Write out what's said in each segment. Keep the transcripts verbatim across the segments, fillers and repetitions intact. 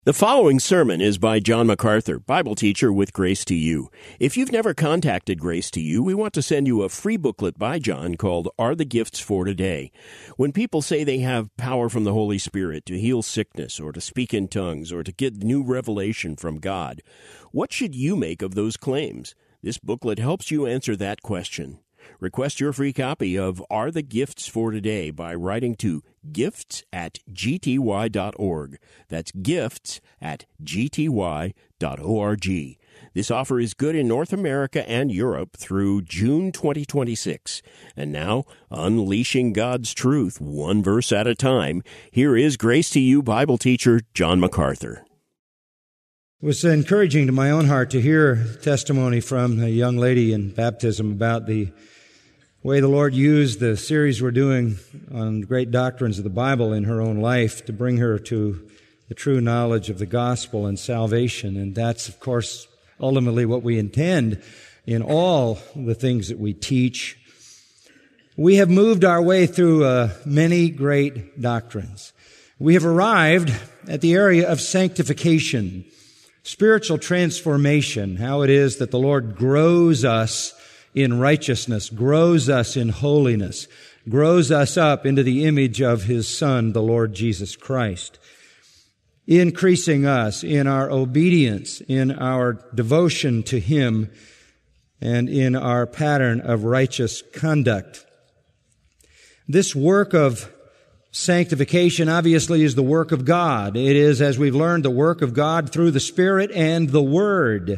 The following sermon is by John MacArthur, Bible teacher with Grace to You. If you've never contacted Grace to You, we want to send you a free booklet by John called Are the Gifts for Today? When people say they have power from the Holy Spirit to heal sickness or to speak in tongues or to get new revelation from God, what should you make of those claims? This booklet helps you answer that question. Request your free copy of Are the Gifts for Today by writing to gifts at g t y dot org. That's gifts at g t y dot org. This offer is good in North America and Europe through June twenty twenty-six. And now, unleashing God's truth one verse at a time, here is Grace to You Bible teacher John MacArthur. It was encouraging to my own heart to hear testimony from a young lady in baptism about the way the Lord used the series we're doing on great doctrines of the Bible in her own life to bring her to the true knowledge of the gospel and salvation. And that's, of course, ultimately what we intend in all the things that we teach. We have moved our way through uh, many great doctrines. We have arrived at the area of sanctification, spiritual transformation, how it is that the Lord grows us in righteousness, grows us in holiness, grows us up into the image of His Son, the Lord Jesus Christ, increasing us in our obedience, in our devotion to Him, and in our pattern of righteous conduct. This work of sanctification obviously is the work of God. It is, as we've learned, the work of God through the Spirit and the Word.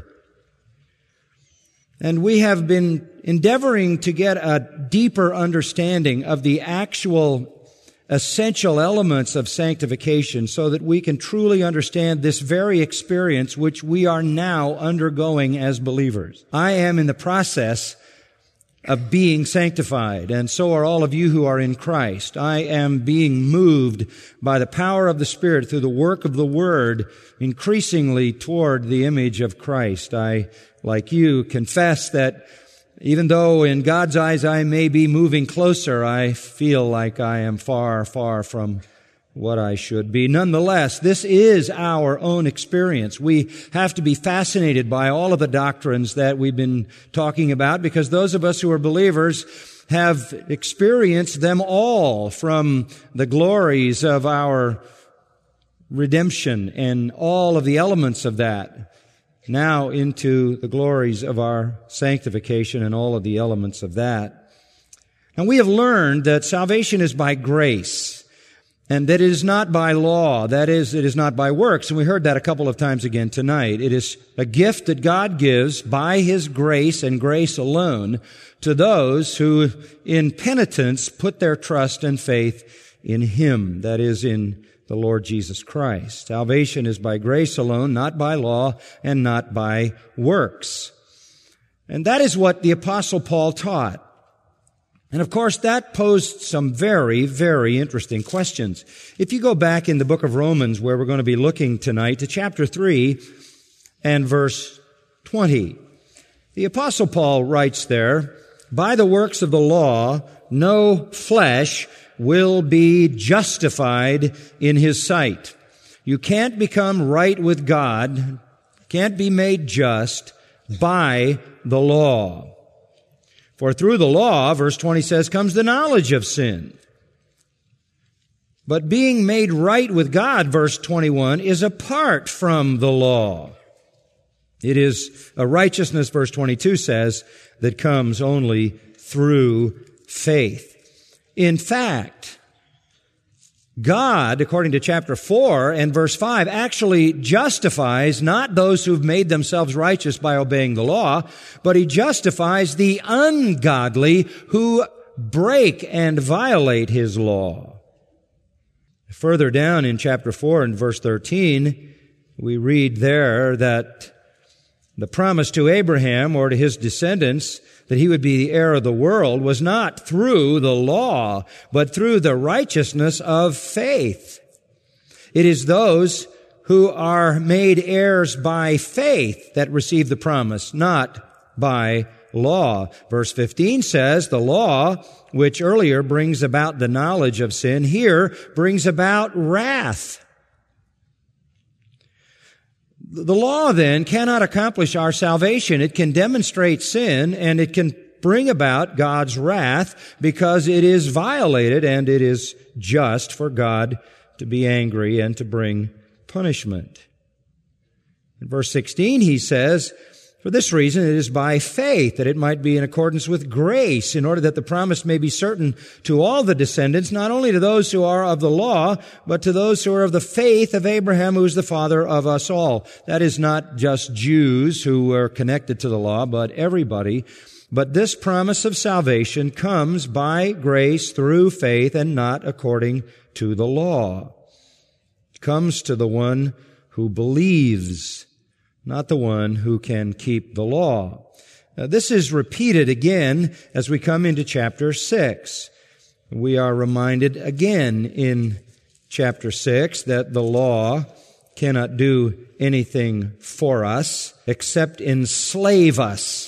And we have been endeavoring to get a deeper understanding of the actual essential elements of sanctification so that we can truly understand this very experience which we are now undergoing as believers. I am in the process of being sanctified, and so are all of you who are in Christ. I am being moved by the power of the Spirit through the work of the Word increasingly toward the image of Christ. I, like you, confess that even though in God's eyes I may be moving closer, I feel like I am far, far from what I should be. Nonetheless, this is our own experience. We have to be fascinated by all of the doctrines that we've been talking about because those of us who are believers have experienced them all, from the glories of our redemption and all of the elements of that, now into the glories of our sanctification and all of the elements of that. And we have learned that salvation is by grace, and that it is not by law. That is, it is not by works. And we heard that a couple of times again tonight. It is a gift that God gives by His grace and grace alone to those who in penitence put their trust and faith in Him. That is, in the Lord Jesus Christ. Salvation is by grace alone, not by law and not by works. And that is what the Apostle Paul taught. And of course, that posed some very, very interesting questions. If you go back in the book of Romans, where we're going to be looking tonight, to chapter three and verse twenty, the Apostle Paul writes there, "By the works of the law, no flesh will be justified in his sight." You can't become right with God, can't be made just by the law. For through the law, verse twenty says, comes the knowledge of sin. But being made right with God, verse twenty-one, is apart from the law. It is a righteousness, verse twenty-two says, that comes only through faith. In fact, God, according to chapter four and verse five, actually justifies not those who've made themselves righteous by obeying the law, but He justifies the ungodly who break and violate His law. Further down in chapter four and verse thirteen, we read there that the promise to Abraham or to his descendants that he would be the heir of the world was not through the law, but through the righteousness of faith. It is those who are made heirs by faith that receive the promise, not by law. Verse fifteen says, the law, which earlier brings about the knowledge of sin, here brings about wrath. The law then cannot accomplish our salvation. It can demonstrate sin, and it can bring about God's wrath because it is violated, and it is just for God to be angry and to bring punishment. In verse sixteen, he says, "For this reason it is by faith, that it might be in accordance with grace, in order that the promise may be certain to all the descendants, not only to those who are of the law, but to those who are of the faith of Abraham, who is the father of us all." That is not just Jews who are connected to the law, but everybody. But this promise of salvation comes by grace through faith and not according to the law. It comes to the one who believes, not the one who can keep the law. Now, this is repeated again as we come into chapter six. We are reminded again in chapter six that the law cannot do anything for us except enslave us.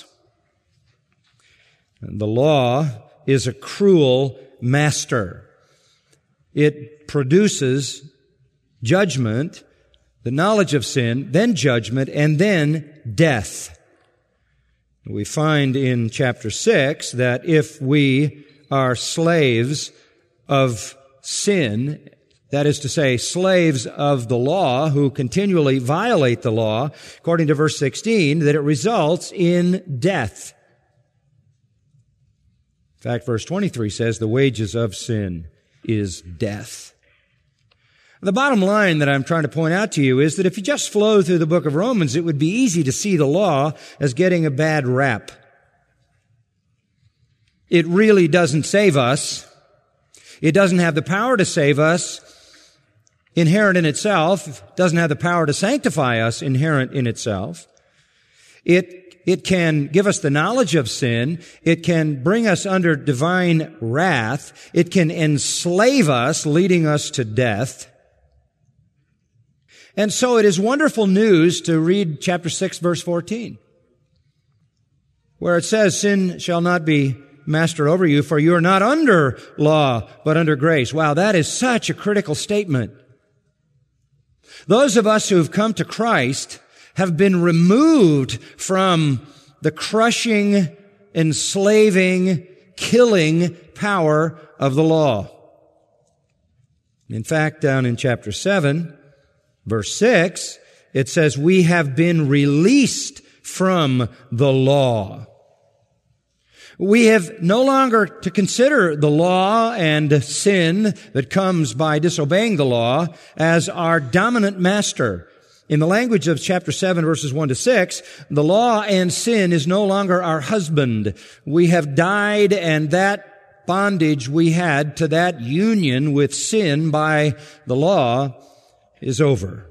And the law is a cruel master. It produces judgment, the knowledge of sin, then judgment, and then death. We find in chapter six that if we are slaves of sin, that is to say, slaves of the law who continually violate the law, according to verse sixteen, that it results in death. In fact, verse twenty-three says, "The wages of sin is death." The bottom line that I'm trying to point out to you is that if you just flow through the book of Romans, it would be easy to see the law as getting a bad rap. It really doesn't save us. It doesn't have the power to save us inherent in itself. It doesn't have the power to sanctify us inherent in itself. It, it can give us the knowledge of sin. It can bring us under divine wrath. It can enslave us, leading us to death. And so it is wonderful news to read chapter six, verse fourteen, where it says, "Sin shall not be master over you, for you are not under law, but under grace." Wow, that is such a critical statement. Those of us who have come to Christ have been removed from the crushing, enslaving, killing power of the law. In fact, down in chapter seven, verse six, it says, "We have been released from the law." We have no longer to consider the law and sin that comes by disobeying the law as our dominant master. In the language of chapter seven, verses one to six, the law and sin is no longer our husband. We have died, and that bondage we had to that union with sin by the law is over.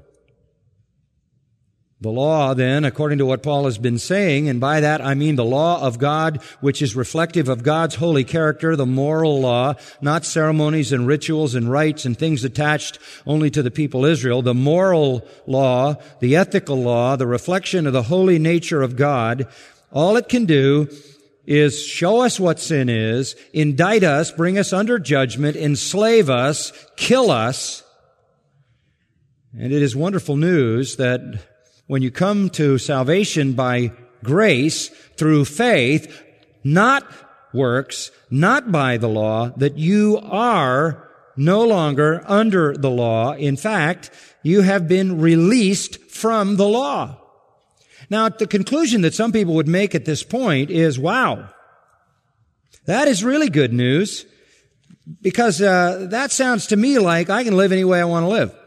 The law, then, according to what Paul has been saying, and by that I mean the law of God, which is reflective of God's holy character, the moral law, not ceremonies and rituals and rites and things attached only to the people Israel. The moral law, the ethical law, the reflection of the holy nature of God, all it can do is show us what sin is, indict us, bring us under judgment, enslave us, kill us. And it is wonderful news that when you come to salvation by grace through faith, not works, not by the law, that you are no longer under the law. In fact, you have been released from the law. Now, the conclusion that some people would make at this point is, wow, that is really good news, because uh, that sounds to me like I can live any way I want to live.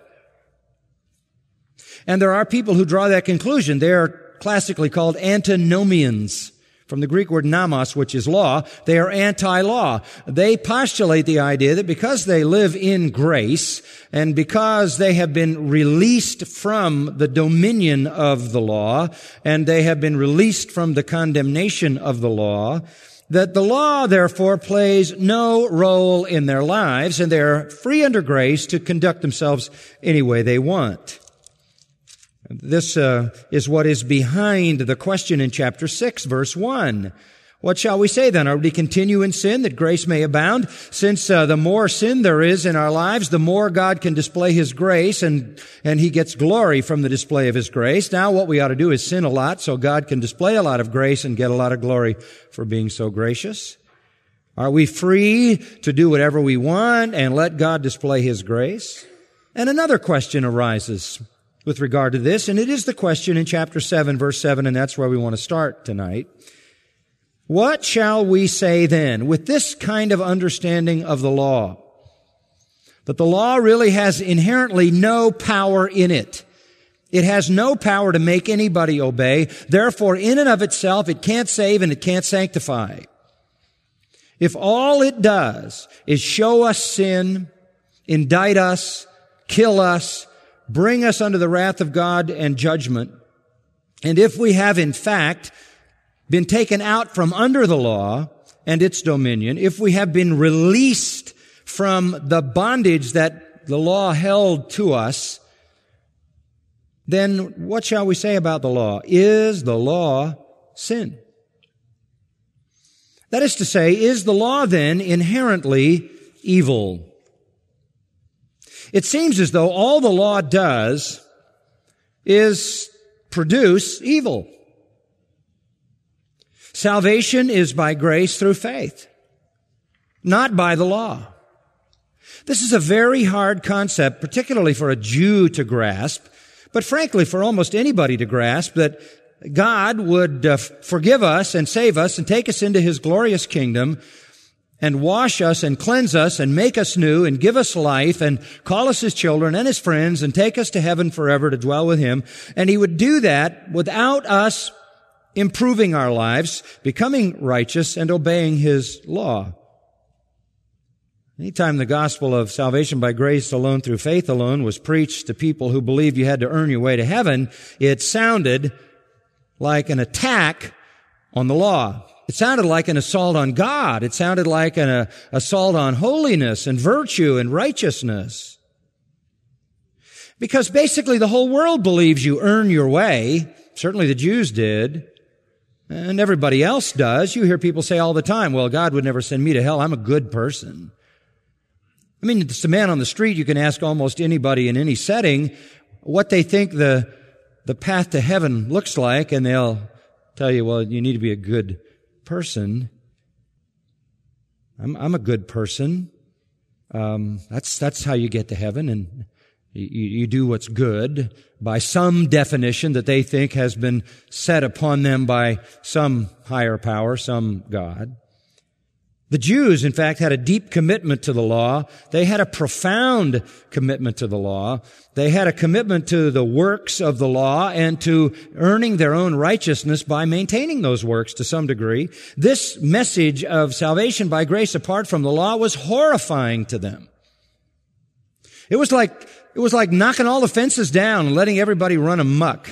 And there are people who draw that conclusion. They are classically called antinomians, from the Greek word nomos, which is law. They are anti-law. They postulate the idea that because they live in grace, and because they have been released from the dominion of the law, and they have been released from the condemnation of the law, that the law, therefore, plays no role in their lives, and they're free under grace to conduct themselves any way they want. This uh, is what is behind the question in chapter six, verse one. What shall we say then? Are we to continue in sin that grace may abound? Since uh, the more sin there is in our lives, the more God can display His grace, and and He gets glory from the display of His grace. Now what we ought to do is sin a lot so God can display a lot of grace and get a lot of glory for being so gracious. Are we free to do whatever we want and let God display His grace? And another question arises with regard to this, and it is the question in chapter seven, verse seven, and that's where we want to start tonight. What shall we say then with this kind of understanding of the law? That the law really has inherently no power in it. It has no power to make anybody obey. Therefore, in and of itself, it can't save and it can't sanctify. If all it does is show us sin, indict us, kill us, bring us under the wrath of God and judgment, and if we have in fact been taken out from under the law and its dominion, if we have been released from the bondage that the law held to us, then what shall we say about the law? Is the law sin? That is to say, is the law then inherently evil? It seems as though all the law does is produce evil. Salvation is by grace through faith, not by the law. This is a very hard concept, particularly for a Jew to grasp, but frankly for almost anybody to grasp, that God would uh, forgive us and save us and take us into His glorious kingdom and wash us and cleanse us and make us new and give us life and call us His children and His friends and take us to heaven forever to dwell with Him. And He would do that without us improving our lives, becoming righteous, and obeying His law. Anytime the gospel of salvation by grace alone through faith alone was preached to people who believed you had to earn your way to heaven, it sounded like an attack on the law. It sounded like an assault on God. It sounded like an uh, assault on holiness and virtue and righteousness. Because basically the whole world believes you earn your way. Certainly the Jews did. And everybody else does. You hear people say all the time, well, God would never send me to hell. I'm a good person. I mean, it's a man on the street. You can ask almost anybody in any setting what they think the, the path to heaven looks like, and they'll tell you, well, you need to be a good person. I'm, I'm a good person. Um, that's, that's how you get to heaven, and you, you do what's good by some definition that they think has been set upon them by some higher power, some God. The Jews, in fact, had a deep commitment to the law. They had a profound commitment to the law. They had a commitment to the works of the law and to earning their own righteousness by maintaining those works to some degree. This message of salvation by grace apart from the law was horrifying to them. It was like, it was like knocking all the fences down and letting everybody run amok.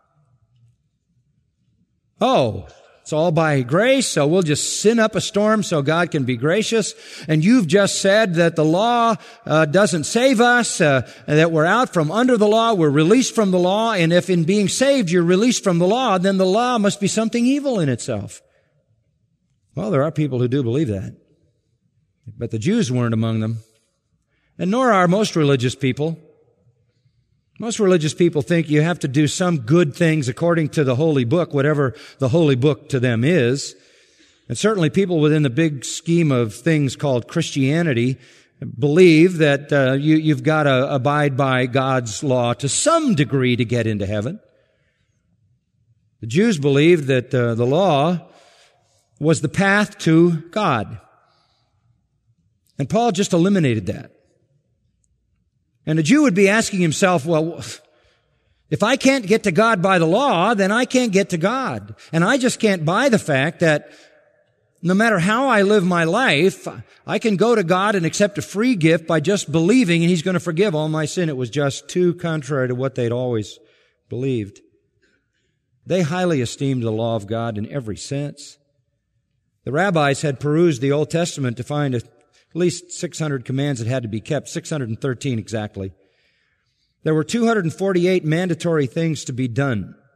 Oh, it's all by grace, so we'll just sin up a storm so God can be gracious. And you've just said that the law uh, doesn't save us, uh, and that we're out from under the law, we're released from the law, and if in being saved you're released from the law, then the law must be something evil in itself. Well, there are people who do believe that. But the Jews weren't among them. And nor are most religious people. Most religious people think you have to do some good things according to the holy book, whatever the holy book to them is. And certainly people within the big scheme of things called Christianity believe that uh, you, you've got to abide by God's law to some degree to get into heaven. The Jews believed that uh, the law was the path to God. And Paul just eliminated that. And a Jew would be asking himself, well, if I can't get to God by the law, then I can't get to God. And I just can't buy the fact that no matter how I live my life, I can go to God and accept a free gift by just believing and He's going to forgive all my sin. It was just too contrary to what they'd always believed. They highly esteemed the law of God in every sense. The rabbis had perused the Old Testament to find a At least six hundred commands that had to be kept, six hundred thirteen exactly. There were two hundred forty-eight mandatory things to be done.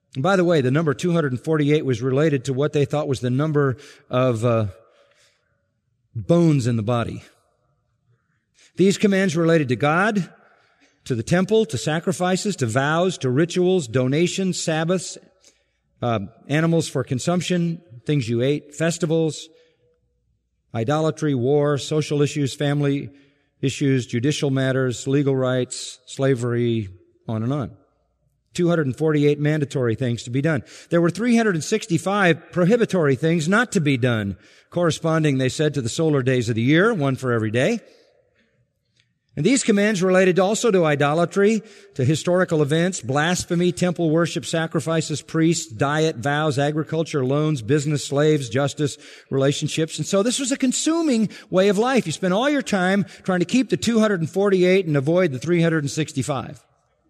And by the way, the number two hundred forty-eight was related to what they thought was the number of uh, bones in the body. These commands related to God, to the temple, to sacrifices, to vows, to rituals, donations, Sabbaths, uh, animals for consumption, things you ate, festivals, idolatry, war, social issues, family issues, judicial matters, legal rights, slavery, on and on. two hundred forty-eight mandatory things to be done. There were three hundred sixty-five prohibitory things not to be done, corresponding, they said, to the solar days of the year, one for every day. And these commands related also to idolatry, to historical events, blasphemy, temple worship, sacrifices, priests, diet, vows, agriculture, loans, business, slaves, justice, relationships. And so this was a consuming way of life. You spend all your time trying to keep the two hundred forty-eight and avoid the three hundred sixty-five.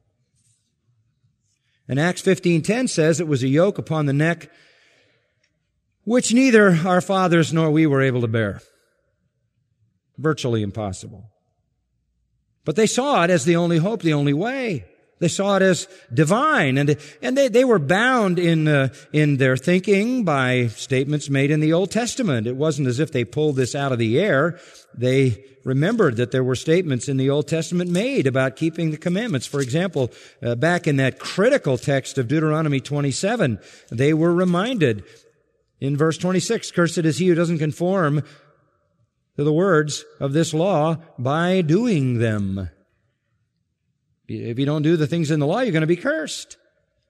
And Acts fifteen ten says it was a yoke upon the neck which neither our fathers nor we were able to bear. Virtually impossible. But they saw it as the only hope, the only way. They saw it as divine, and and they they were bound in uh, in their thinking by statements made in the Old Testament. It wasn't as if they pulled this out of the air. They remembered that there were statements in the Old Testament made about keeping the commandments. For example, uh, back in that critical text of Deuteronomy twenty-seven, they were reminded in verse twenty-six, "Cursed is he who doesn't conform to the words of this law by doing them." If you don't do the things in the law, you're going to be cursed.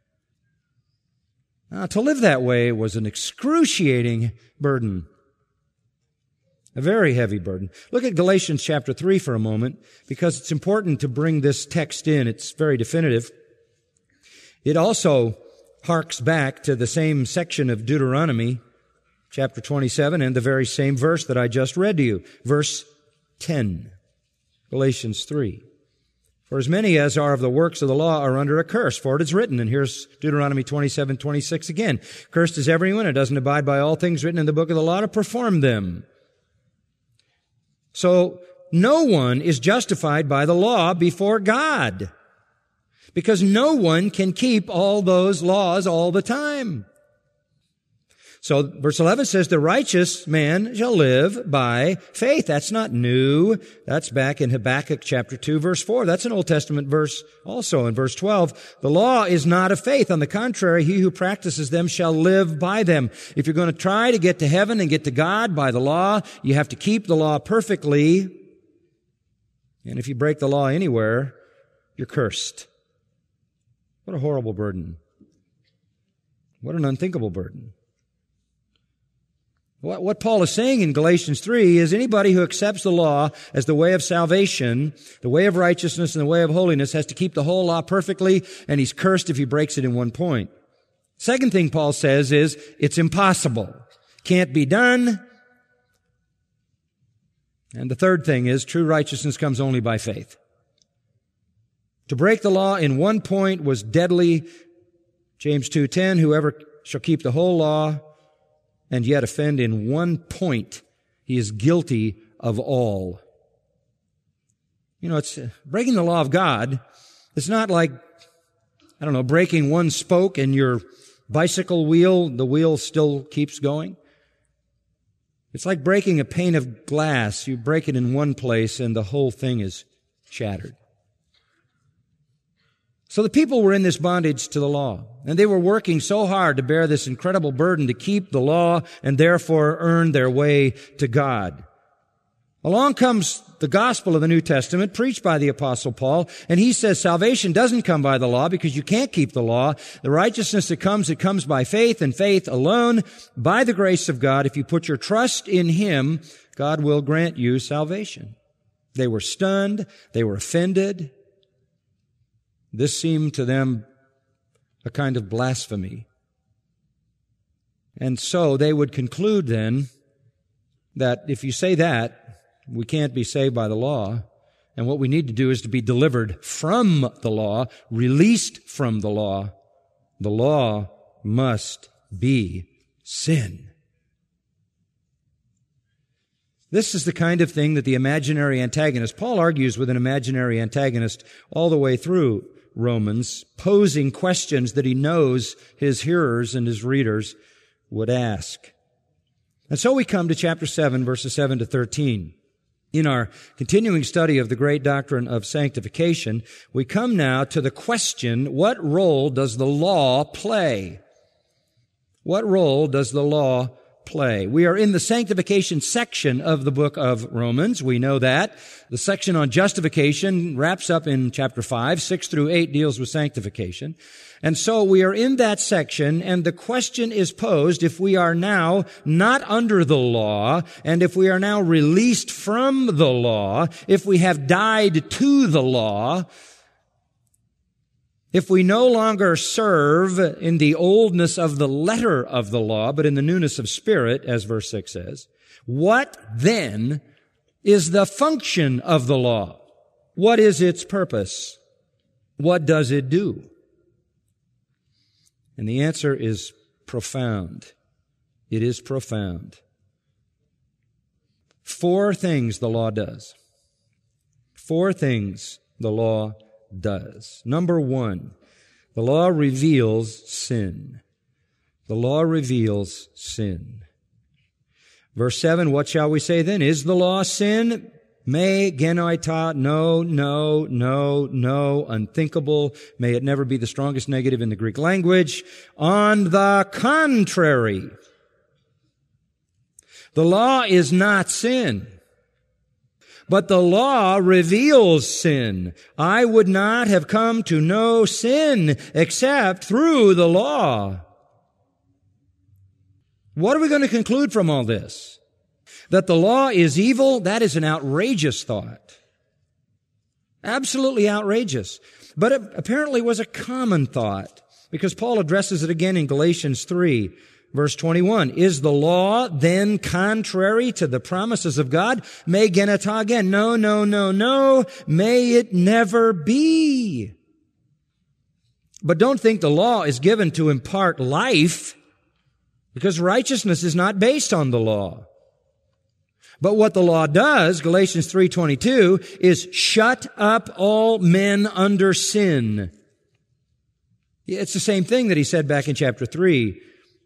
Now, to live that way was an excruciating burden. A very heavy burden. Look at Galatians chapter three for a moment, because it's important to bring this text in. It's very definitive. It also harks back to the same section of Deuteronomy, chapter twenty-seven, and the very same verse that I just read to you. Verse ten. Galatians three. "For as many as are of the works of the law are under a curse, for it is written," and here's Deuteronomy twenty-seven twenty-six again, "Cursed is everyone who doesn't abide by all things written in the book of the law to perform them." So, no one is justified by the law before God, because no one can keep all those laws all the time. So verse eleven says, "The righteous man shall live by faith." That's not new. That's back in Habakkuk chapter two, verse four. That's an Old Testament verse also. In verse twelve, "The law is not of faith. On the contrary, he who practices them shall live by them." If you're going to try to get to heaven and get to God by the law, you have to keep the law perfectly. And if you break the law anywhere, you're cursed. What a horrible burden. What an unthinkable burden. What, what Paul is saying in Galatians three is anybody who accepts the law as the way of salvation, the way of righteousness and the way of holiness, has to keep the whole law perfectly, and he's cursed if he breaks it in one point. Second thing Paul says is it's impossible. Can't be done. And the third thing is true righteousness comes only by faith. To break the law in one point was deadly. James two ten, "Whoever shall keep the whole law and yet offend in one point, he is guilty of all." You know, it's uh, breaking the law of God. It's not like, I don't know, breaking one spoke in your bicycle wheel, the wheel still keeps going. It's like breaking a pane of glass. You break it in one place and the whole thing is shattered. So the people were in this bondage to the law, and they were working so hard to bear this incredible burden to keep the law and therefore earn their way to God. Along comes the gospel of the New Testament preached by the Apostle Paul, and he says salvation doesn't come by the law because you can't keep the law. The righteousness that comes, it comes by faith, and faith alone, by the grace of God. If you put your trust in Him, God will grant you salvation. They were stunned. They were offended. This seemed to them a kind of blasphemy. And so they would conclude then that if you say that, we can't be saved by the law, and what we need to do is to be delivered from the law, released from the law. The law must be sin. This is the kind of thing that the imaginary antagonist, Paul argues with an imaginary antagonist all the way through Romans, posing questions that he knows his hearers and his readers would ask. And so we come to chapter seven, verses seven to thirteen. In our continuing study of the great doctrine of sanctification, we come now to the question, what role does the law play? What role does the law play? We are in the sanctification section of the book of Romans. We know that. The section on justification wraps up in chapter five. six through eight deals with sanctification. And so we are in that section, and the question is posed, if we are now not under the law, and if we are now released from the law, if we have died to the law, if we no longer serve in the oldness of the letter of the law, but in the newness of spirit, as verse six says, what then is the function of the law? What is its purpose? What does it do? And the answer is profound. It is profound. Four things the law does. Four things the law does. Number one, the law reveals sin. The law reveals sin. Verse seven, what shall we say then? Is the law sin? Me genoita, no, no, no, no, unthinkable. May it never be the strongest negative in the Greek language. On the contrary, the law is not sin, but the law reveals sin. I would not have come to know sin except through the law. What are we going to conclude from all this? That the law is evil, that is an outrageous thought. Absolutely outrageous. But it apparently was a common thought, because Paul addresses it again in Galatians three, verse twenty-one. Is the law then contrary to the promises of God? Me geneta again. No, no, no, no. May it never be. But don't think the law is given to impart life, because righteousness is not based on the law. But what the law does, Galatians three twenty-two, is shut up all men under sin. It's the same thing that he said back in chapter three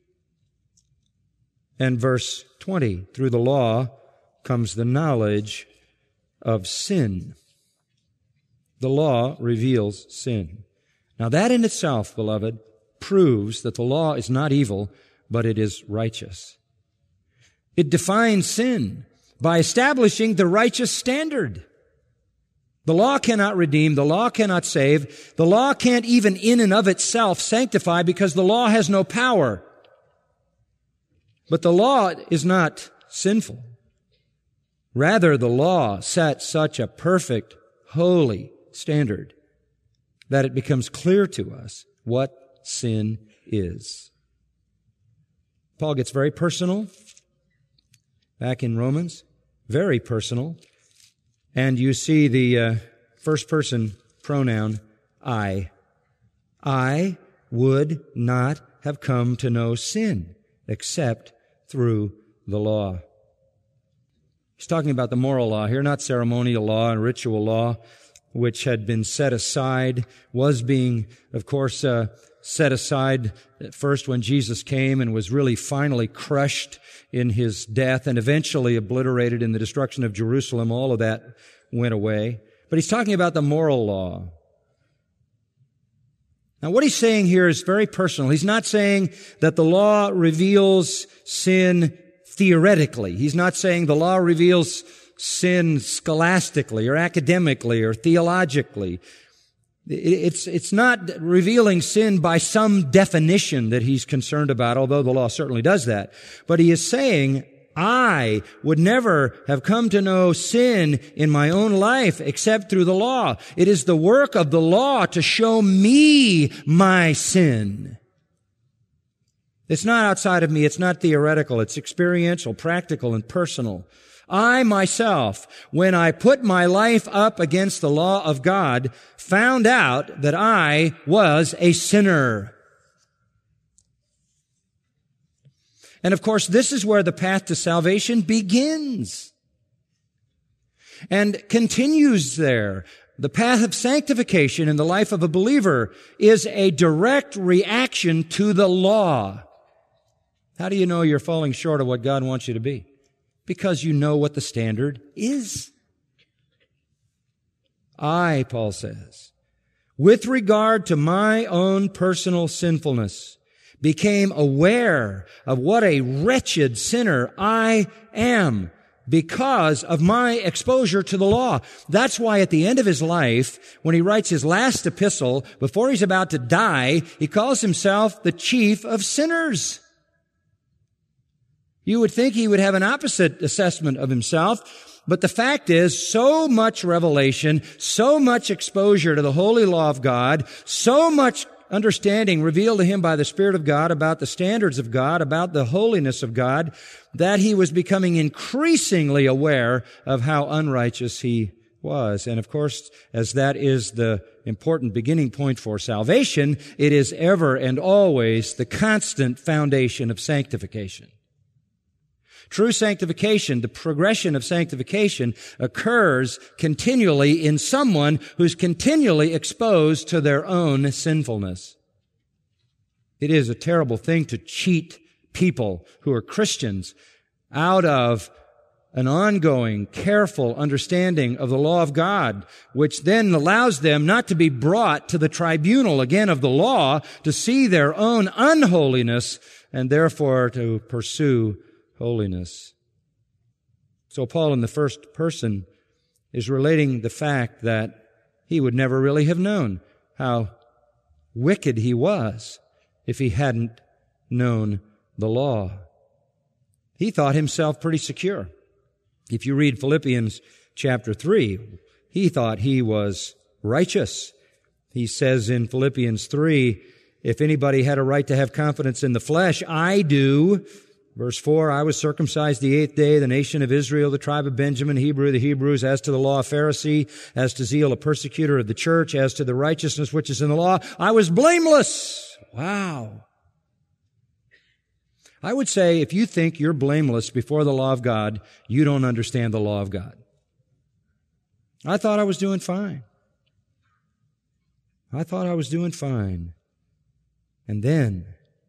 and verse twenty. Through the law comes the knowledge of sin. The law reveals sin. Now that in itself, beloved, proves that the law is not evil, but it is righteous. It defines sin by establishing the righteous standard. The law cannot redeem. The law cannot save. The law can't even in and of itself sanctify, because the law has no power. But the law is not sinful. Rather, the law sets such a perfect, holy standard that it becomes clear to us what sin is. Paul gets very personal back in Romans. Very personal. And you see the uh, first person pronoun, I. I would not have come to know sin except through the law. He's talking about the moral law here, not ceremonial law and ritual law, which had been set aside, was being, of course, uh, set aside at first when Jesus came, and was really finally crushed in his death and eventually obliterated in the destruction of Jerusalem. All of that went away. But he's talking about the moral law. Now, what he's saying here is very personal. He's not saying that the law reveals sin theoretically. He's not saying the law reveals sin scholastically or academically or theologically. It's, it's not revealing sin by some definition that he's concerned about, although the law certainly does that. But he is saying, I would never have come to know sin in my own life except through the law. It is the work of the law to show me my sin. It's not outside of me. It's not theoretical. It's experiential, practical, and personal. I myself, when I put my life up against the law of God, found out that I was a sinner. And of course, this is where the path to salvation begins and continues there. the path of sanctification in the life of a believer is a direct reaction to the law. How do you know you're falling short of what God wants you to be? Because you know what the standard is. I, Paul says, with regard to my own personal sinfulness, became aware of what a wretched sinner I am because of my exposure to the law. That's why at the end of his life, when he writes his last epistle, before he's about to die, he calls himself the chief of sinners. You would think he would have an opposite assessment of himself, but the fact is, so much revelation, so much exposure to the holy law of God, so much understanding revealed to him by the Spirit of God about the standards of God, about the holiness of God, that he was becoming increasingly aware of how unrighteous he was. And of course, as that is the important beginning point for salvation, it is ever and always the constant foundation of sanctification. True sanctification, the progression of sanctification, occurs continually in someone who's continually exposed to their own sinfulness. It is a terrible thing to cheat people who are Christians out of an ongoing, careful understanding of the law of God, which then allows them not to be brought to the tribunal again of the law to see their own unholiness and therefore to pursue holiness. So Paul in the first person is relating the fact that he would never really have known how wicked he was if he hadn't known the law. He thought himself pretty secure. If you read Philippians chapter three, he thought he was righteous. He says in Philippians three, if anybody had a right to have confidence in the flesh, I do. Verse four, I was circumcised the eighth day, the nation of Israel, the tribe of Benjamin, Hebrew, the Hebrews, as to the law, a Pharisee, as to zeal, a persecutor of the church, as to the righteousness which is in the law, I was blameless. Wow. I would say if you think you're blameless before the law of God, you don't understand the law of God. I thought I was doing fine. I thought I was doing fine. And then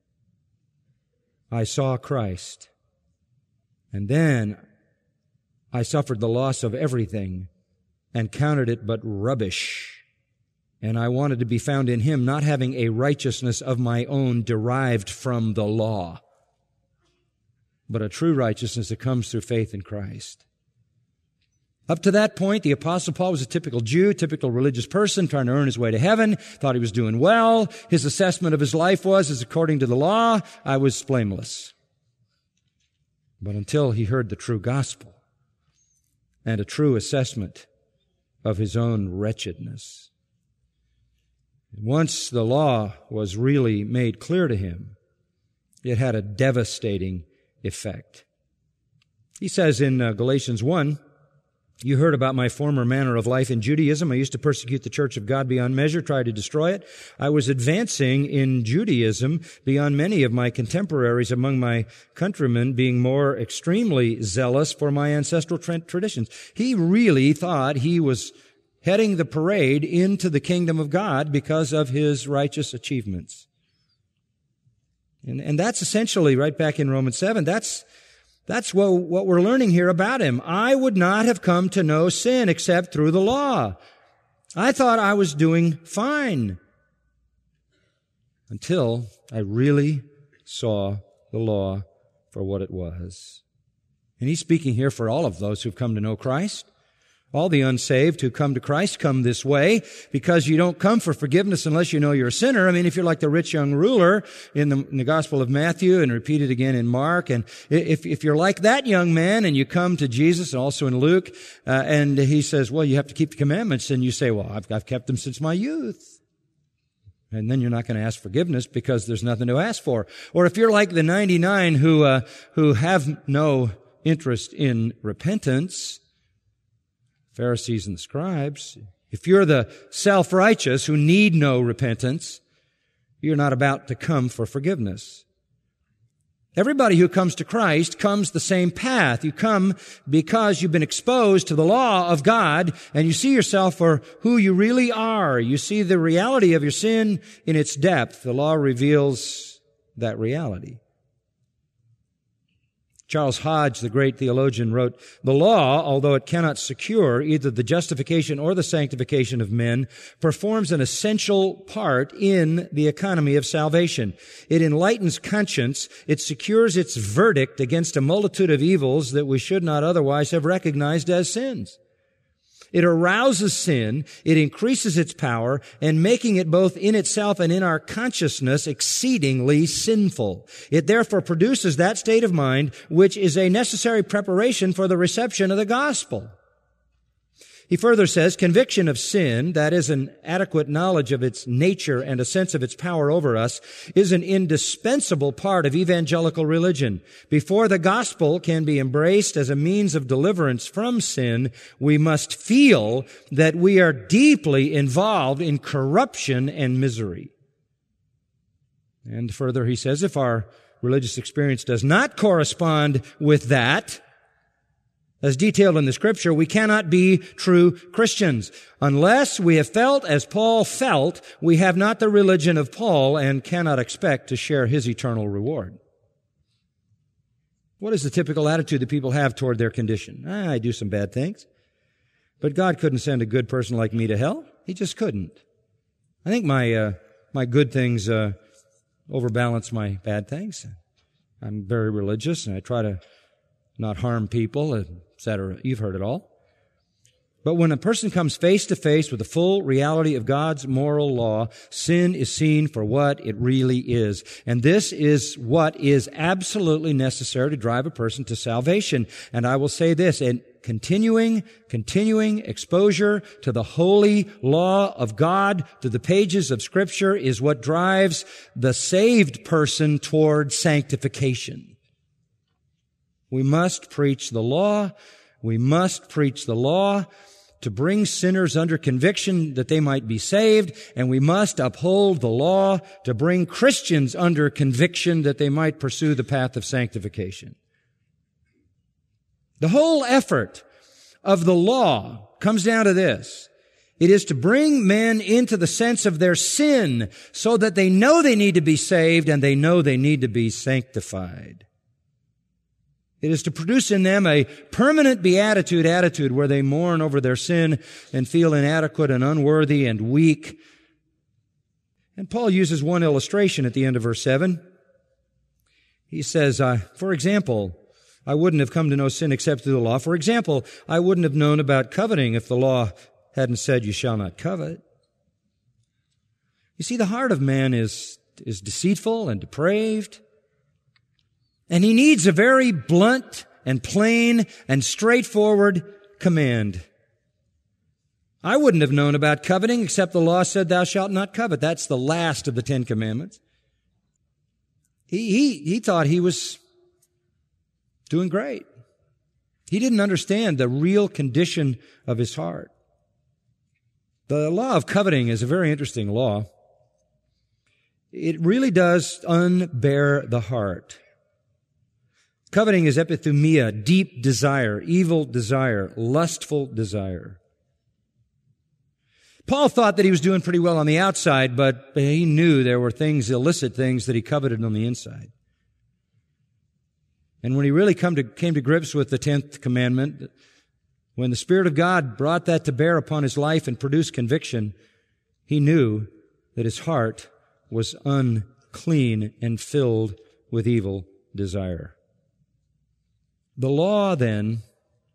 I saw Christ. And then I suffered the loss of everything and counted it but rubbish. And I wanted to be found in Him, not having a righteousness of my own derived from the law, but a true righteousness that comes through faith in Christ. Up to that point, the Apostle Paul was a typical Jew, typical religious person trying to earn his way to heaven, thought he was doing well. His assessment of his life was, as according to the law, I was blameless. But until he heard the true gospel and a true assessment of his own wretchedness. Once the law was really made clear to him, it had a devastating effect. He says in uh, Galatians one, you heard about my former manner of life in Judaism. I used to persecute the church of God beyond measure, try to destroy it. I was advancing in Judaism beyond many of my contemporaries among my countrymen, being more extremely zealous for my ancestral tra- traditions. He really thought he was heading the parade into the kingdom of God because of his righteous achievements. And, and that's essentially, right back in Romans seven, that's That's what, what we're learning here about him. I would not have come to know sin except through the law. I thought I was doing fine until I really saw the law for what it was. And he's speaking here for all of those who've come to know Christ. All the unsaved who come to Christ come this way because you don't come for forgiveness unless you know you're a sinner. I mean, if you're like the rich young ruler in the, in the Gospel of Matthew and repeated again in Mark, and if, if you're like that young man and you come to Jesus and also in Luke, uh, and he says, well, you have to keep the commandments, and you say, well, I've, I've kept them since my youth. And then you're not going to ask forgiveness because there's nothing to ask for. Or if you're like the ninety-nine who, uh, who have no interest in repentance, Pharisees and the scribes, if you're the self-righteous who need no repentance, you're not about to come for forgiveness. Everybody who comes to Christ comes the same path. You come because you've been exposed to the law of God, and you see yourself for who you really are. You see the reality of your sin in its depth. The law reveals that reality. Charles Hodge, the great theologian, wrote, "The law, although it cannot secure either the justification or the sanctification of men, performs an essential part in the economy of salvation. It enlightens conscience. It secures its verdict against a multitude of evils that we should not otherwise have recognized as sins. It arouses sin, it increases its power, and making it both in itself and in our consciousness exceedingly sinful. It therefore produces that state of mind which is a necessary preparation for the reception of the gospel." He further says, "Conviction of sin, that is an adequate knowledge of its nature and a sense of its power over us, is an indispensable part of evangelical religion. Before the gospel can be embraced as a means of deliverance from sin, we must feel that we are deeply involved in corruption and misery." And further he says, if our religious experience does not correspond with that, as detailed in the Scripture, we cannot be true Christians. Unless we have felt as Paul felt, we have not the religion of Paul and cannot expect to share his eternal reward. What is the typical attitude that people have toward their condition? Ah, I do some bad things. But God couldn't send a good person like me to hell. He just couldn't. I think my uh, my good things uh, overbalance my bad things. I'm very religious, and I try to not harm people, et cetera. You've heard it all. But when a person comes face to face with the full reality of God's moral law, sin is seen for what it really is. And this is what is absolutely necessary to drive a person to salvation. And I will say this, and continuing, continuing exposure to the holy law of God through the pages of Scripture is what drives the saved person toward sanctification. We must preach the law. We must preach the law to bring sinners under conviction that they might be saved, and we must uphold the law to bring Christians under conviction that they might pursue the path of sanctification. The whole effort of the law comes down to this. It is to bring men into the sense of their sin so that they know they need to be saved and they know they need to be sanctified. It is to produce in them a permanent beatitude attitude where they mourn over their sin and feel inadequate and unworthy and weak. And Paul uses one illustration at the end of verse seven. He says, uh, for example, I wouldn't have come to know sin except through the law. For example, I wouldn't have known about coveting if the law hadn't said you shall not covet. You see, the heart of man is, is deceitful and depraved. And he needs a very blunt and plain and straightforward command. I wouldn't have known about coveting except the law said thou shalt not covet. That's the last of the Ten Commandments. He, he, he thought he was doing great. He didn't understand the real condition of his heart. The law of coveting is a very interesting law. It really does unbear the heart. Coveting is epithumia, deep desire, evil desire, lustful desire. Paul thought that he was doing pretty well on the outside, but he knew there were things, illicit things, that he coveted on the inside. And when he really come to, came to grips with the tenth commandment, when the Spirit of God brought that to bear upon his life and produced conviction, he knew that his heart was unclean and filled with evil desire. The law, then,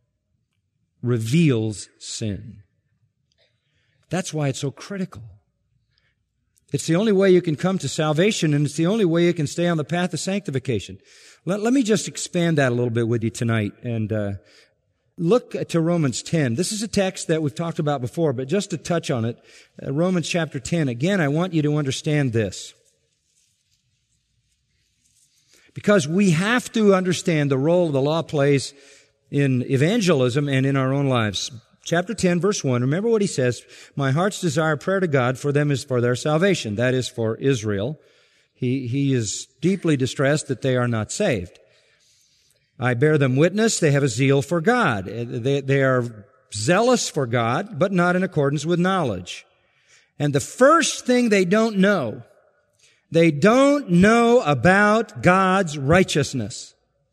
reveals sin. That's why it's so critical. It's the only way you can come to salvation, and it's the only way you can stay on the path of sanctification. Let, let me just expand that a little bit with you tonight, and uh, look to Romans ten. This is a text that we've talked about before, but just to touch on it, uh, Romans chapter ten. Again, I want you to understand this. Because we have to understand the role the law plays in evangelism and in our own lives. Chapter ten, verse one, remember what he says, my heart's desire, prayer to God for them is for their salvation. That is for Israel. He, he is deeply distressed that they are not saved. I bear them witness, they have a zeal for God. They, they are zealous for God, but not in accordance with knowledge. And the first thing they don't know, they don't know about God's righteousness.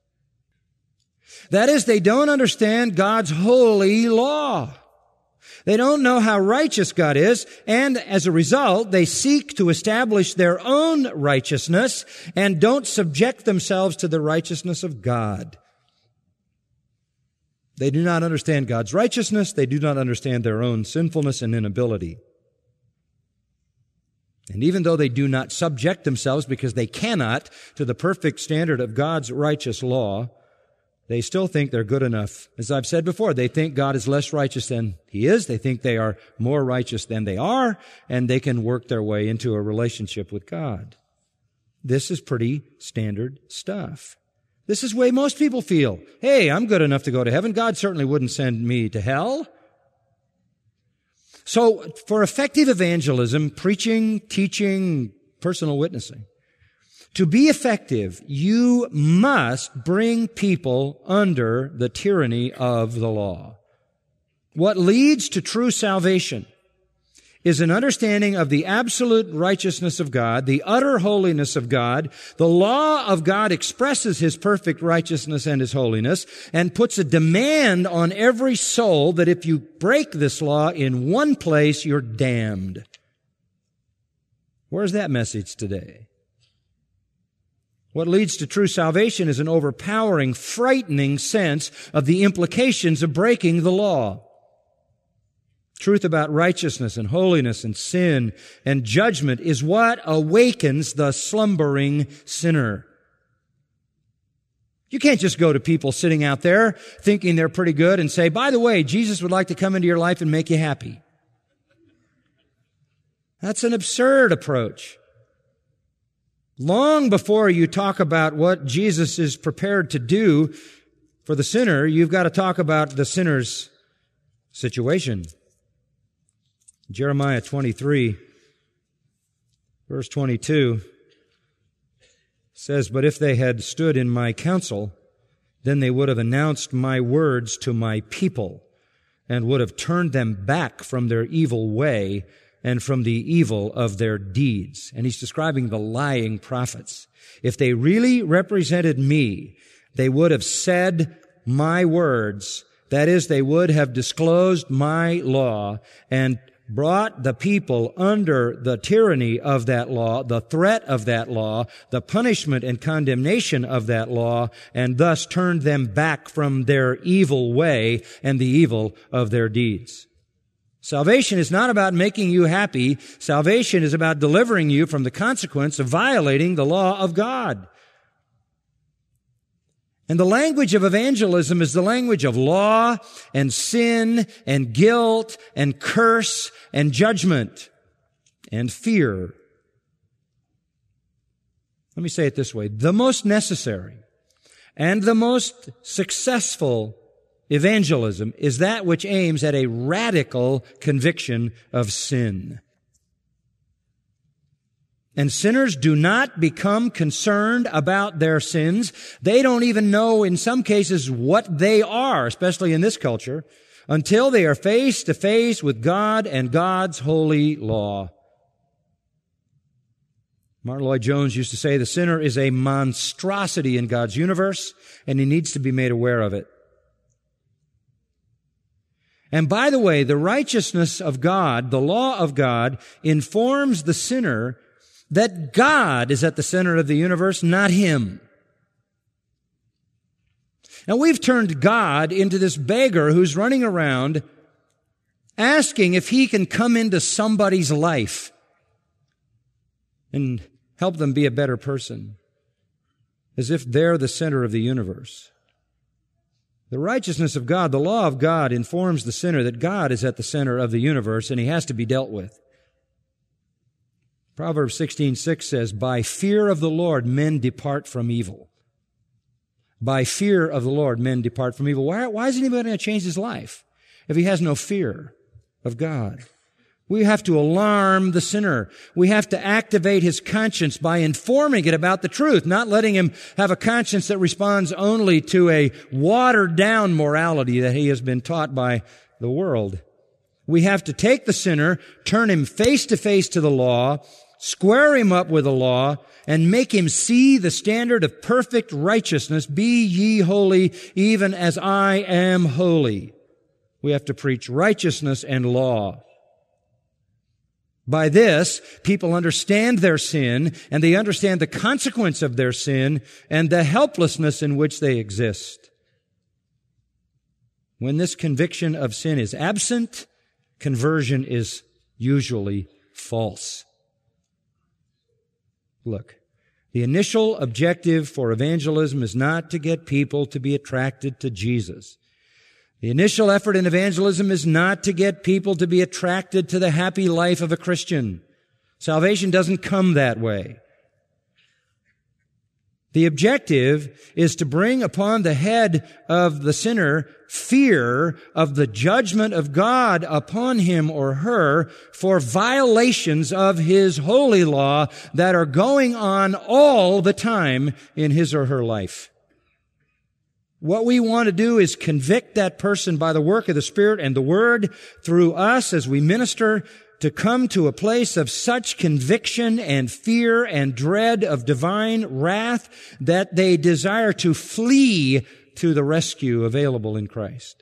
That is, they don't understand God's holy law. They don't know how righteous God is, and as a result, they seek to establish their own righteousness and don't subject themselves to the righteousness of God. They do not understand God's righteousness. They do not understand their own sinfulness and inability. And even though they do not subject themselves, because they cannot, to the perfect standard of God's righteous law, they still think they're good enough. As I've said before, they think God is less righteous than He is. They think they are more righteous than they are, and they can work their way into a relationship with God. This is pretty standard stuff. This is the way most people feel. Hey, I'm good enough to go to heaven. God certainly wouldn't send me to hell. So, for effective evangelism, preaching, teaching, personal witnessing, to be effective, you must bring people under the tyranny of the law. What leads to true salvation is an understanding of the absolute righteousness of God, the utter holiness of God. The law of God expresses His perfect righteousness and His holiness and puts a demand on every soul that if you break this law in one place, you're damned. Where's that message today? What leads to true salvation is an overpowering, frightening sense of the implications of breaking the law. Truth about righteousness and holiness and sin and judgment is what awakens the slumbering sinner. You can't just go to people sitting out there thinking they're pretty good and say, by the way, Jesus would like to come into your life and make you happy. That's an absurd approach. Long before you talk about what Jesus is prepared to do for the sinner, you've got to talk about the sinner's situation. Jeremiah twenty-three, verse twenty-two says, "But if they had stood in my counsel, then they would have announced my words to my people and would have turned them back from their evil way and from the evil of their deeds." And he's describing the lying prophets. If they really represented me, they would have said my words. That is, they would have disclosed my law and brought the people under the tyranny of that law, the threat of that law, the punishment and condemnation of that law, and thus turned them back from their evil way and the evil of their deeds. Salvation is not about making you happy. Salvation is about delivering you from the consequence of violating the law of God. And the language of evangelism is the language of law and sin and guilt and curse and judgment and fear. Let me say it this way. The most necessary and the most successful evangelism is that which aims at a radical conviction of sin. And sinners do not become concerned about their sins. They don't even know, in some cases, what they are, especially in this culture, until they are face to face with God and God's holy law. Martin Lloyd-Jones used to say, the sinner is a monstrosity in God's universe, and he needs to be made aware of it. And by the way, the righteousness of God, the law of God, informs the sinner that God is at the center of the universe, not him. Now, we've turned God into this beggar who's running around asking if he can come into somebody's life and help them be a better person, as if they're the center of the universe. The righteousness of God, the law of God, informs the sinner that God is at the center of the universe and he has to be dealt with. Proverbs sixteen six says, by fear of the Lord, men depart from evil. By fear of the Lord, men depart from evil. Why, why isn't anybody going to change his life if he has no fear of God? We have to alarm the sinner. We have to activate his conscience by informing it about the truth, not letting him have a conscience that responds only to a watered-down morality that he has been taught by the world. We have to take the sinner, turn him face to face to the law, square him up with the law, and make him see the standard of perfect righteousness. Be ye holy, even as I am holy. We have to preach righteousness and law. By this, people understand their sin, and they understand the consequence of their sin and the helplessness in which they exist. When this conviction of sin is absent, conversion is usually false. Look, the initial objective for evangelism is not to get people to be attracted to Jesus. The initial effort in evangelism is not to get people to be attracted to the happy life of a Christian. Salvation doesn't come that way. The objective is to bring upon the head of the sinner fear of the judgment of God upon him or her for violations of His holy law that are going on all the time in his or her life. What we want to do is convict that person by the work of the Spirit and the Word through us as we minister to come to a place of such conviction and fear and dread of divine wrath that they desire to flee to the rescue available in Christ.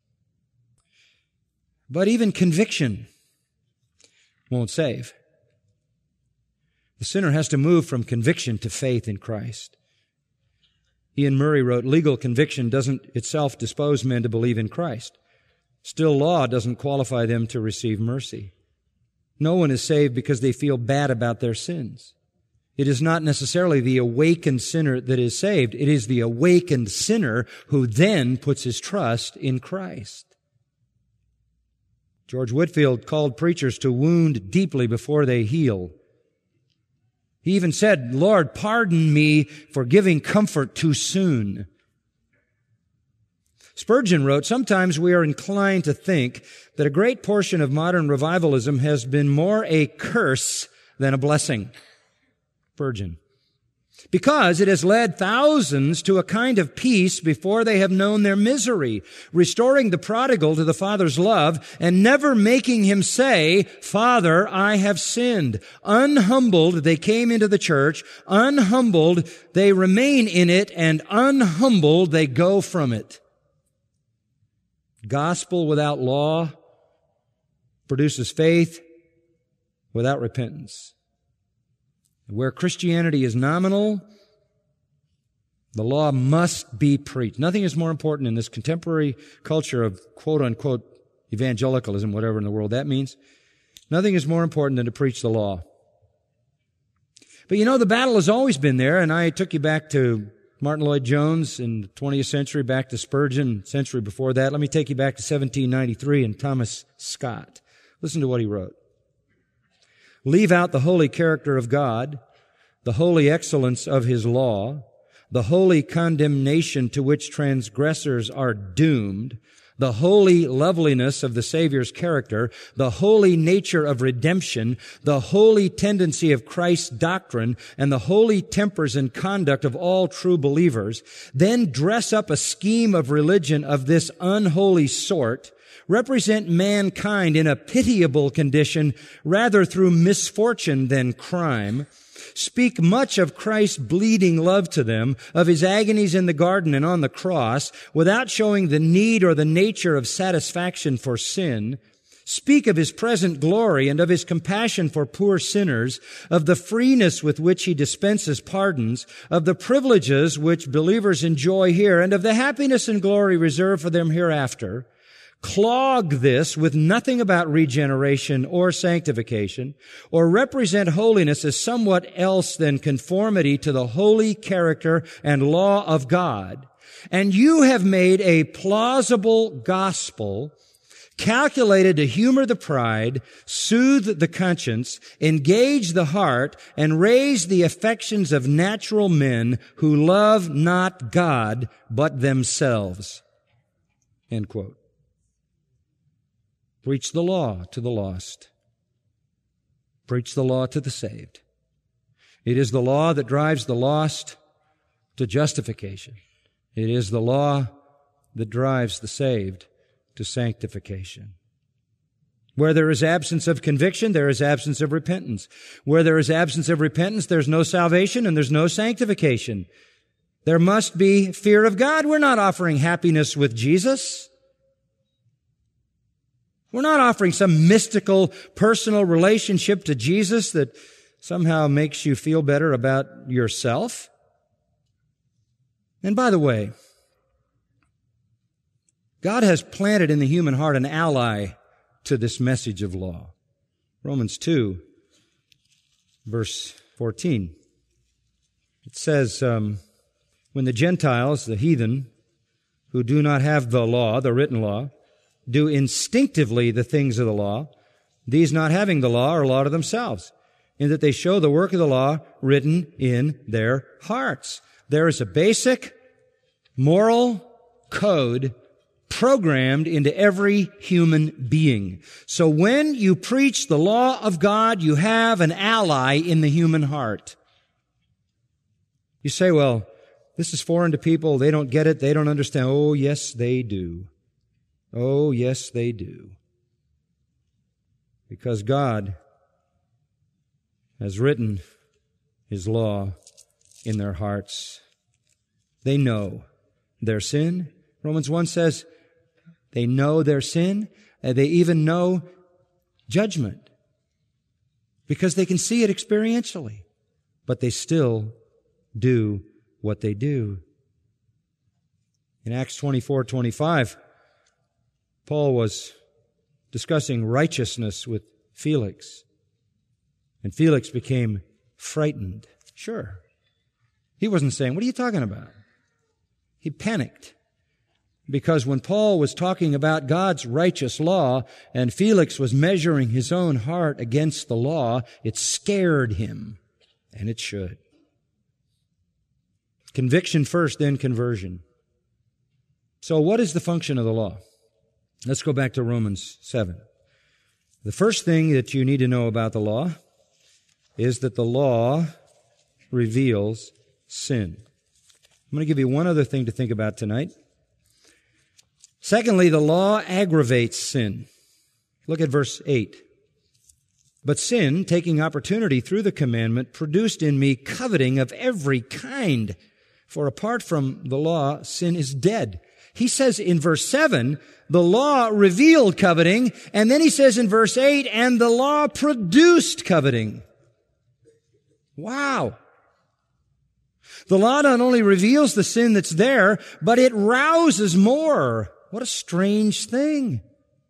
But even conviction won't save. The sinner has to move from conviction to faith in Christ. Ian Murray wrote, legal conviction doesn't itself dispose men to believe in Christ. Still, law doesn't qualify them to receive mercy. No one is saved because they feel bad about their sins. It is not necessarily the awakened sinner that is saved. It is the awakened sinner who then puts his trust in Christ. George Whitefield called preachers to wound deeply before they heal. He even said, Lord, pardon me for giving comfort too soon. Spurgeon wrote, sometimes we are inclined to think that a great portion of modern revivalism has been more a curse than a blessing. Spurgeon. Because it has led thousands to a kind of peace before they have known their misery, restoring the prodigal to the Father's love and never making him say, Father, I have sinned. Unhumbled, they came into the church. Unhumbled, they remain in it, and unhumbled, they go from it. Gospel without law produces faith without repentance. Where Christianity is nominal, the law must be preached. Nothing is more important in this contemporary culture of quote-unquote evangelicalism, whatever in the world that means. Nothing is more important than to preach the law. But you know, the battle has always been there, and I took you back to Martin Lloyd-Jones in the twentieth century, back to Spurgeon, century before that. Let me take you back to seventeen ninety-three and Thomas Scott. Listen to what he wrote. Leave out the holy character of God, the holy excellence of His law, the holy condemnation to which transgressors are doomed, the holy loveliness of the Savior's character, the holy nature of redemption, the holy tendency of Christ's doctrine, and the holy tempers and conduct of all true believers, then dress up a scheme of religion of this unholy sort, represent mankind in a pitiable condition rather through misfortune than crime, speak much of Christ's bleeding love to them, of His agonies in the garden and on the cross, without showing the need or the nature of satisfaction for sin, speak of His present glory and of His compassion for poor sinners, of the freeness with which He dispenses pardons, of the privileges which believers enjoy here, and of the happiness and glory reserved for them hereafter, clog this with nothing about regeneration or sanctification, or represent holiness as somewhat else than conformity to the holy character and law of God, and you have made a plausible gospel calculated to humor the pride, soothe the conscience, engage the heart, and raise the affections of natural men who love not God, but themselves. End quote. Preach the law to the lost. Preach the law to the saved. It is the law that drives the lost to justification. It is the law that drives the saved to sanctification. Where there is absence of conviction, there is absence of repentance. Where there is absence of repentance, there's no salvation and there's no sanctification. There must be fear of God. We're not offering happiness with Jesus. We're not offering some mystical, personal relationship to Jesus that somehow makes you feel better about yourself. And by the way, God has planted in the human heart an ally to this message of law. Romans two, verse fourteen. It says, um, when the Gentiles, the heathen, who do not have the law, the written law, do instinctively the things of the law, these not having the law are law to themselves, in that they show the work of the law written in their hearts. There is a basic moral code programmed into every human being. So when you preach the law of God, you have an ally in the human heart. You say, well, this is foreign to people. They don't get it. They don't understand. Oh, yes, they do. Oh, yes, they do. Because God has written His law in their hearts. They know their sin. Romans one says they know their sin, and they even know judgment because they can see it experientially, but they still do what they do. In Acts twenty-four twenty-five, Paul was discussing righteousness with Felix, and Felix became frightened. Sure. He wasn't saying, what are you talking about? He panicked. Because when Paul was talking about God's righteous law and Felix was measuring his own heart against the law, it scared him. And it should. Conviction first, then conversion. So what is the function of the law? Let's go back to Romans seven. The first thing that you need to know about the law is that the law reveals sin. I'm going to give you one other thing to think about tonight. Secondly, the law aggravates sin. Look at verse eight. But sin, taking opportunity through the commandment, produced in me coveting of every kind. For apart from the law, sin is dead. He says in verse seven, the law revealed coveting, and then he says in verse eight, and the law produced coveting. Wow. The law not only reveals the sin that's there, but it rouses more. What a strange thing.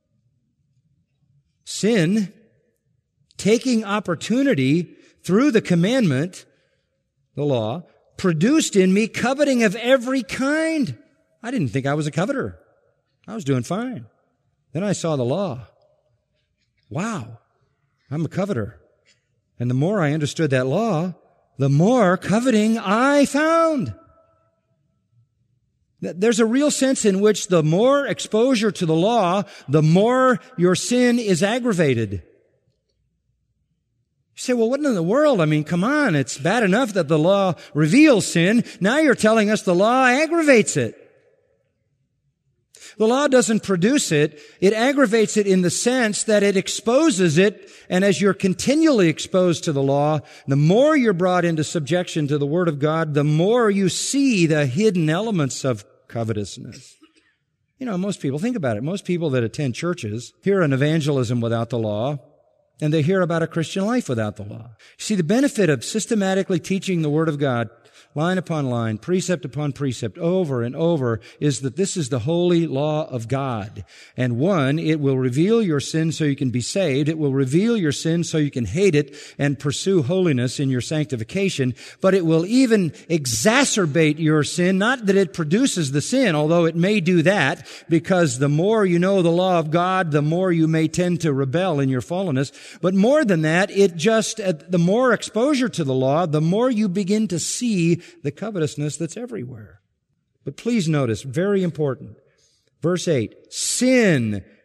Sin, taking opportunity through the commandment, the law, produced in me coveting of every kind. I didn't think I was a coveter. I was doing fine. Then I saw the law. Wow, I'm a coveter. And the more I understood that law, the more coveting I found. There's a real sense in which the more exposure to the law, the more your sin is aggravated. You say, well, what in the world? I mean, come on, it's bad enough that the law reveals sin. Now you're telling us the law aggravates it. The law doesn't produce it. It aggravates it in the sense that it exposes it. And as you're continually exposed to the law, the more you're brought into subjection to the Word of God, the more you see the hidden elements of covetousness. You know, most people, think about it, most people that attend churches hear an evangelism without the law, and they hear about a Christian life without the law. See, the benefit of systematically teaching the Word of God line upon line, precept upon precept, over and over, is that this is the holy law of God. And one, it will reveal your sin so you can be saved. It will reveal your sin so you can hate it and pursue holiness in your sanctification. But it will even exacerbate your sin, not that it produces the sin, although it may do that, because the more you know the law of God, the more you may tend to rebel in your fallenness. But more than that, it just, the more exposure to the law, the more you begin to see the covetousness that's everywhere. But please notice, very important, verse eight, sin,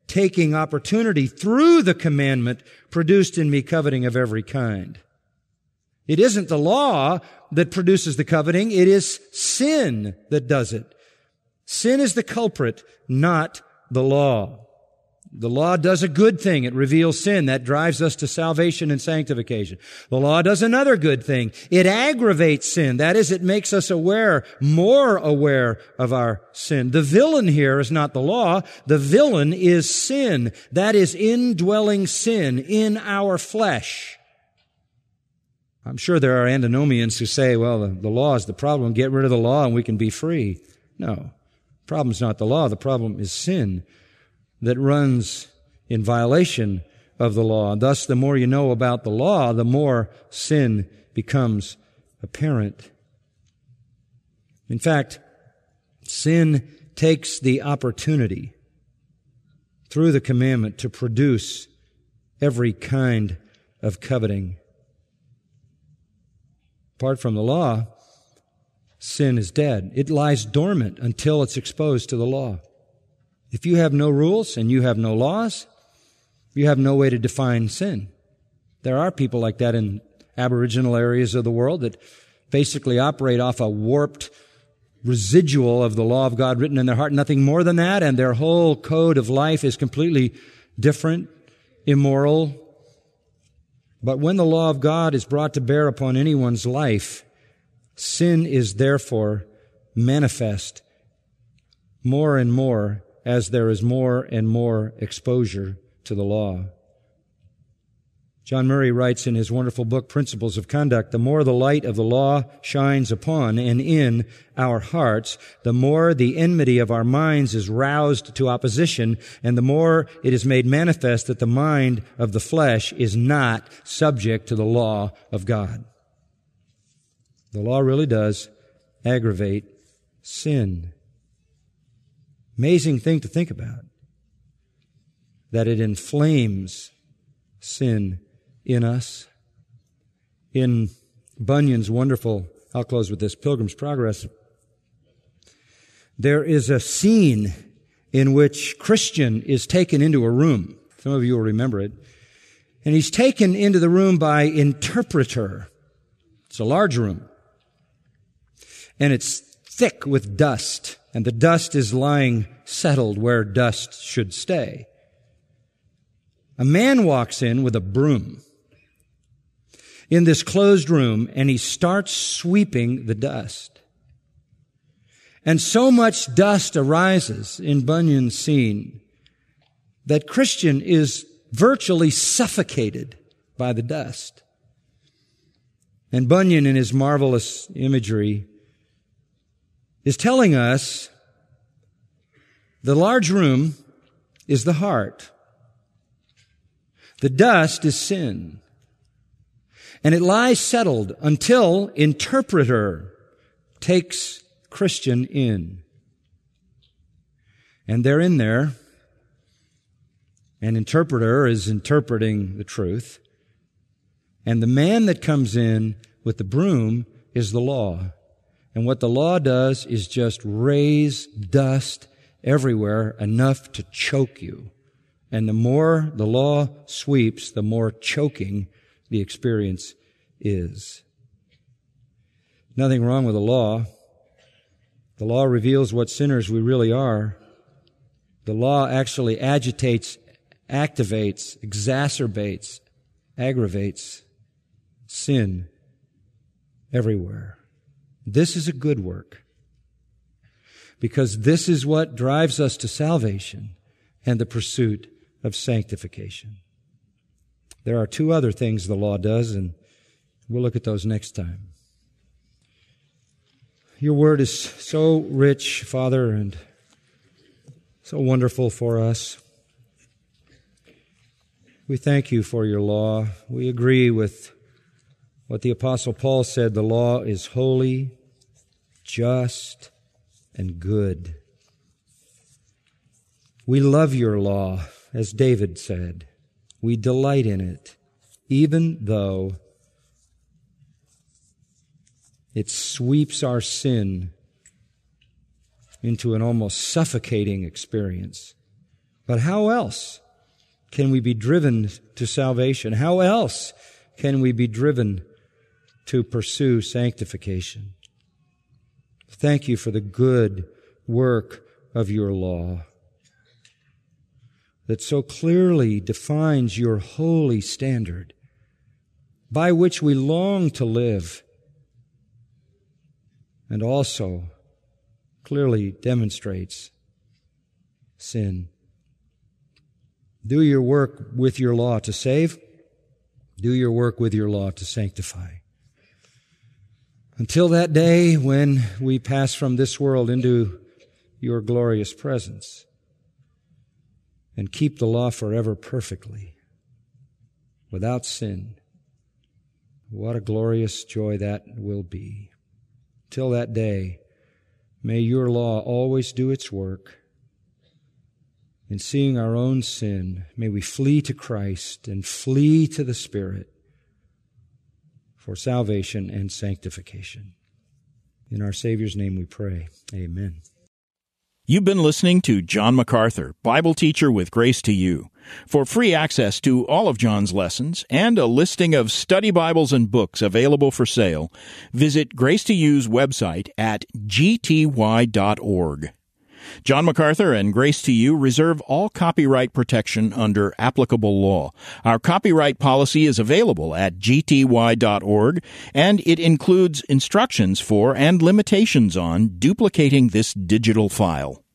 taking opportunity through the commandment produced in me coveting of every kind. It isn't the law that produces the coveting. It is sin that does it. Sin is the culprit, not the law. The law does a good thing. It reveals sin. That drives us to salvation and sanctification. The law does another good thing. It aggravates sin. That is, it makes us aware, more aware of our sin. The villain here is not the law. The villain is sin. That is indwelling sin in our flesh. I'm sure there are antinomians who say, well, the, the law is the problem. Get rid of the law and we can be free. No. The problem's not the law. The problem is sin that runs in violation of the law. And thus, the more you know about the law, the more sin becomes apparent. In fact, sin takes the opportunity through the commandment to produce every kind of coveting. Apart from the law, sin is dead. It lies dormant until it's exposed to the law. If you have no rules and you have no laws, you have no way to define sin. There are people like that in Aboriginal areas of the world that basically operate off a warped residual of the law of God written in their heart, nothing more than that, and their whole code of life is completely different, immoral. But when the law of God is brought to bear upon anyone's life, sin is therefore manifest more and more as there is more and more exposure to the law. John Murray writes in his wonderful book, Principles of Conduct, the more the light of the law shines upon and in our hearts, the more the enmity of our minds is roused to opposition, and the more it is made manifest that the mind of the flesh is not subject to the law of God. The law really does aggravate sin. Amazing thing to think about, that it inflames sin in us. In Bunyan's wonderful, I'll close with this, Pilgrim's Progress, there is a scene in which Christian is taken into a room. Some of you will remember it. And he's taken into the room by interpreter. It's a large room. And it's thick with dust. And the dust is lying settled where dust should stay. A man walks in with a broom in this closed room, and he starts sweeping the dust. And so much dust arises in Bunyan's scene that Christian is virtually suffocated by the dust. And Bunyan, in his marvelous imagery, is telling us the large room is the heart. The dust is sin. And it lies settled until interpreter takes Christian in. And they're in there. An interpreter is interpreting the truth. And the man that comes in with the broom is the law. And what the law does is just raise dust everywhere enough to choke you. And the more the law sweeps, the more choking the experience is. Nothing wrong with the law. The law reveals what sinners we really are. The law actually agitates, activates, exacerbates, aggravates sin everywhere. This is a good work, because this is what drives us to salvation and the pursuit of sanctification. There are two other things the law does, and we'll look at those next time. Your word is so rich, Father, and so wonderful for us. We thank you for your law. We agree with what the Apostle Paul said, the law is holy, just, and good. We love your law, as David said. We delight in it, even though it sweeps our sin into an almost suffocating experience. But how else can we be driven to salvation? How else can we be driven to pursue sanctification? Thank you for the good work of your law that so clearly defines your holy standard by which we long to live, and also clearly demonstrates sin. Do your work with your law to save. Do your work with your law to sanctify. Until that day when we pass from this world into your glorious presence, and keep the law forever perfectly, without sin. What a glorious joy that will be. Till that day, may your law always do its work. In seeing our own sin, may we flee to Christ and flee to the Spirit for salvation and sanctification. In our Savior's name we pray. Amen. You've been listening to John MacArthur, Bible teacher with Grace to You. For free access to all of John's lessons and a listing of study Bibles and books available for sale, visit Grace to You's website at g t y dot org. John MacArthur and Grace to You reserve all copyright protection under applicable law. Our copyright policy is available at g t y dot org, and it includes instructions for and limitations on duplicating this digital file.